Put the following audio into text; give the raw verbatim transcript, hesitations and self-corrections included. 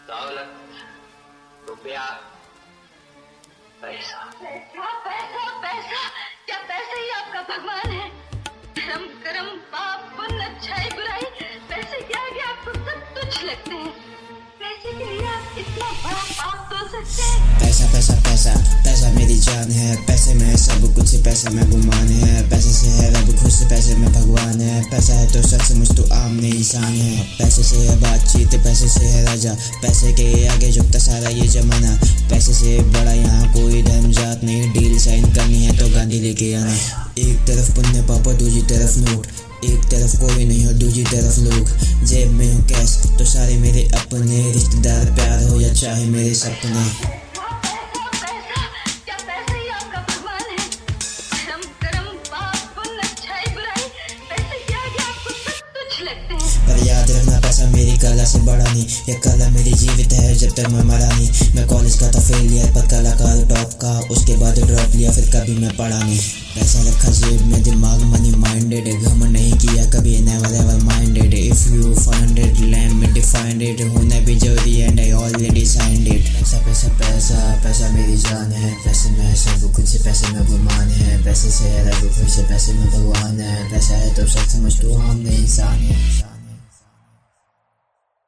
दौलत, रुपया, पैसा। पैसा पैसा पैसा, क्या पैसा ही आपका भगवान है? धर्म कर्म पाप पुण्य अच्छाई बुराई, पैसे के आगे आपको सब तुच्छ लगते हैं। पैसे के लिए आप इतना बड़ा पाप धो सकते हैं? पैसा पैसा पैसा पैसा मेरी जान है, पैसे में सब कुछ, पैसे में गुमान है, पैसे से है रब खुश, पैसे में भगवान है, पैसा है तो सचमुच तो आमने इंसान है। पैसे से है बातचीत, पैसे से है राजा, पैसे के आगे झुकता सारा ये जमाना, पैसे से बड़ा यहाँ कोई धर्म जात नहीं, डील साइन करनी है तो गांधी लेके आना। एक तरफ पुण्य पापा, दूसरी तरफ नोट, एक तरफ कोई नहीं और दूसरी तरफ लोग, जेब में हो कैश तो सारे मेरे अपने, रिश्तेदार प्यार हो या चाहे मेरे सपने। पर याद रखना पैसा मेरी कला से बड़ा नहीं, ये कला मेरी जीवित है जब तक मैं मरा नहीं। मैं कॉलेज का था फेलियर पर कलाकार टॉप का, उसके बाद ड्रॉप लिया फिर कभी मैं पढ़ा नहीं। पैसा रखा जेब में, दिमाग मनी माइंडेड, घम नहीं किया कभी, never ever minded. If you find it land में डिफाइंड इट, होना भी जरूरी and I already signed it. पैसा पैसा पैसा पैसा मेरी जान है, पैसे में सब कुछ, पैसे में गुमान है, पैसे से है रब खुश, पैसे में भगवान है, पैसा है तो सचमुच तो हम इंसान है।